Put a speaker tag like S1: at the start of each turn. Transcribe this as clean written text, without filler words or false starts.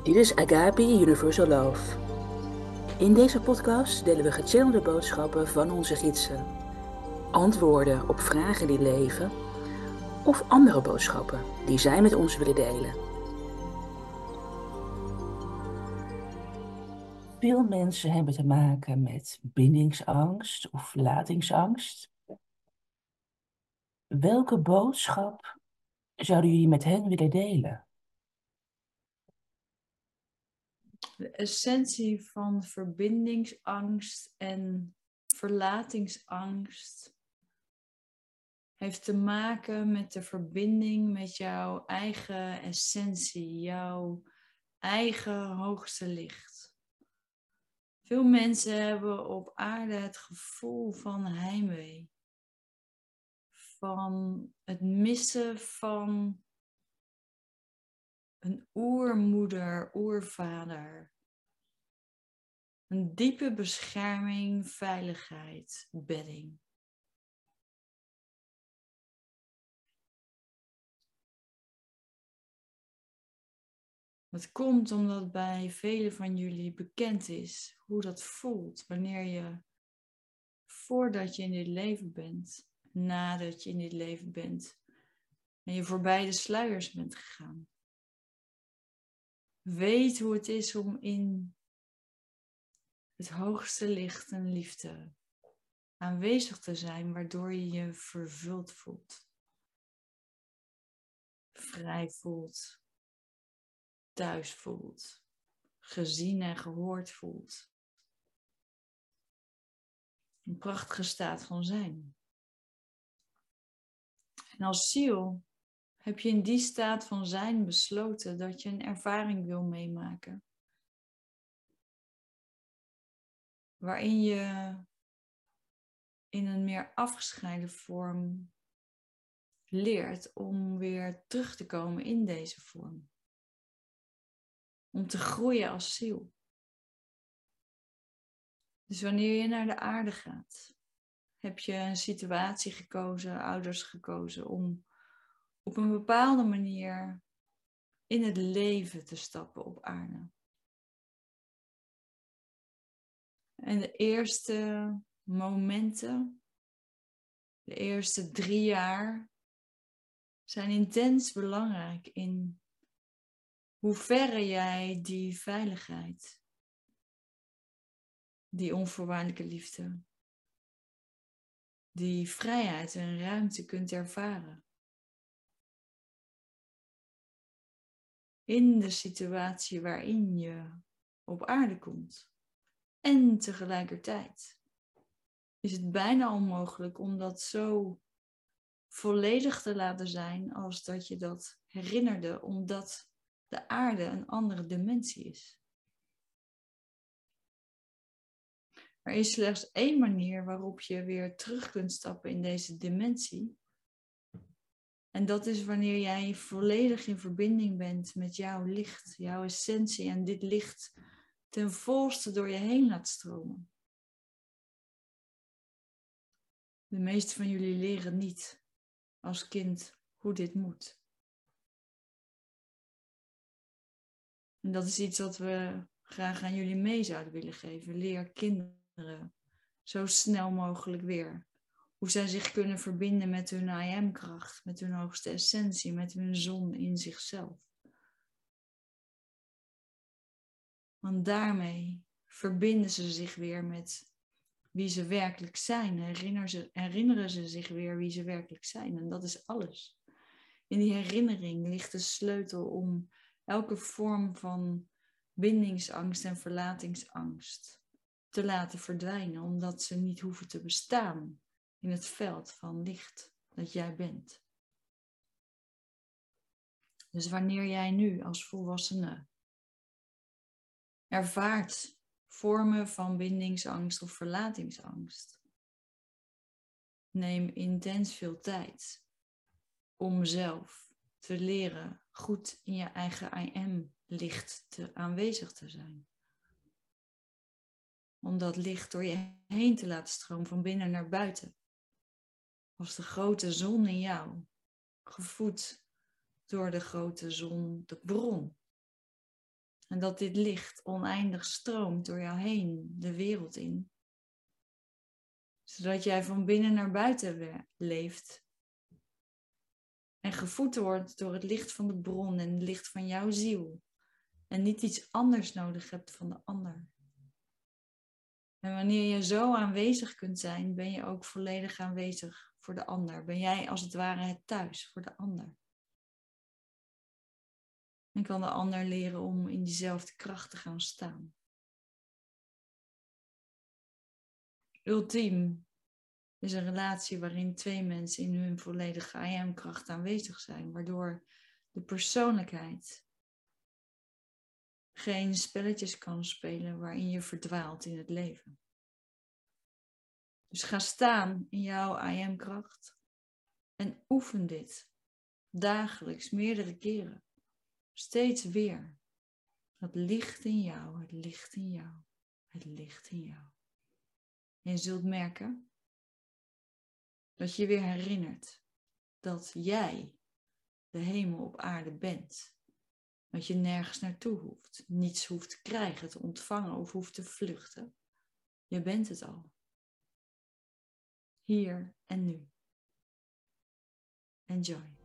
S1: Dit is Agape Universal Love. In deze podcast delen we gechannelde boodschappen van onze gidsen. Antwoorden op vragen die leven of andere boodschappen die zij met ons willen delen. Veel mensen hebben te maken met bindingsangst of verlatingsangst. Welke boodschap zouden jullie met hen willen delen?
S2: De essentie van verbindingsangst en verlatingsangst heeft te maken met de verbinding met jouw eigen essentie, jouw eigen hoogste licht. Veel mensen hebben op aarde het gevoel van heimwee, van het missen van een oermoeder, oervader. Een diepe bescherming, veiligheid, bedding. Dat komt omdat bij velen van jullie bekend is hoe dat voelt wanneer je, voordat je in dit leven bent, nadat je in dit leven bent en je voorbij de sluiers bent gegaan. Weet hoe het is om in het hoogste licht en liefde aanwezig te zijn, waardoor je je vervuld voelt, vrij voelt, thuis voelt, gezien en gehoord voelt. Een prachtige staat van zijn. En als ziel heb je in die staat van zijn besloten dat je een ervaring wil meemaken. Waarin je in een meer afgescheiden vorm leert om weer terug te komen in deze vorm. Om te groeien als ziel. Dus wanneer je naar de aarde gaat, heb je een situatie gekozen, ouders gekozen om op een bepaalde manier in het leven te stappen op aarde. En de eerste momenten, de eerste 3 jaar, zijn intens belangrijk in hoeverre jij die veiligheid, die onvoorwaardelijke liefde, die vrijheid en ruimte kunt ervaren. In de situatie waarin je op aarde komt. En tegelijkertijd is het bijna onmogelijk om dat zo volledig te laten zijn als dat je dat herinnerde, omdat de aarde een andere dimensie is. Er is slechts één manier waarop je weer terug kunt stappen in deze dimensie. En dat is wanneer jij volledig in verbinding bent met jouw licht, jouw essentie en dit licht ten volste door je heen laat stromen. De meeste van jullie leren niet als kind hoe dit moet. En dat is iets wat we graag aan jullie mee zouden willen geven. Leer kinderen zo snel mogelijk weer hoe zij zich kunnen verbinden met hun I am-kracht, met hun hoogste essentie, met hun zon in zichzelf. Want daarmee verbinden ze zich weer met wie ze werkelijk zijn. Herinneren ze zich weer wie ze werkelijk zijn. En dat is alles. In die herinnering ligt de sleutel om elke vorm van bindingsangst en verlatingsangst te laten verdwijnen, omdat ze niet hoeven te bestaan in het veld van licht dat jij bent. Dus wanneer jij nu als volwassene ervaart vormen van bindingsangst of verlatingsangst, neem intens veel tijd om zelf te leren goed in je eigen I am licht aanwezig te zijn. Om dat licht door je heen te laten stromen van binnen naar buiten. Als de grote zon in jou, gevoed door de grote zon, de bron. En dat dit licht oneindig stroomt door jou heen, de wereld in. Zodat jij van binnen naar buiten leeft. En gevoed wordt door het licht van de bron en het licht van jouw ziel. En niet iets anders nodig hebt van de ander. En wanneer je zo aanwezig kunt zijn, ben je ook volledig aanwezig voor de ander. Ben jij als het ware het thuis voor de ander. En kan de ander leren om in diezelfde kracht te gaan staan. Ultiem is een relatie waarin twee mensen in hun volledige I am-kracht aanwezig zijn. Waardoor de persoonlijkheid geen spelletjes kan spelen waarin je verdwaalt in het leven. Dus ga staan in jouw I am-kracht en oefen dit dagelijks, meerdere keren. Steeds weer. Het licht in jou, het licht in jou, het licht in jou. En je zult merken dat je weer herinnert dat jij de hemel op aarde bent. Dat je nergens naartoe hoeft, niets hoeft te krijgen, te ontvangen of hoeft te vluchten. Je bent het al. Hier en nu. Enjoy.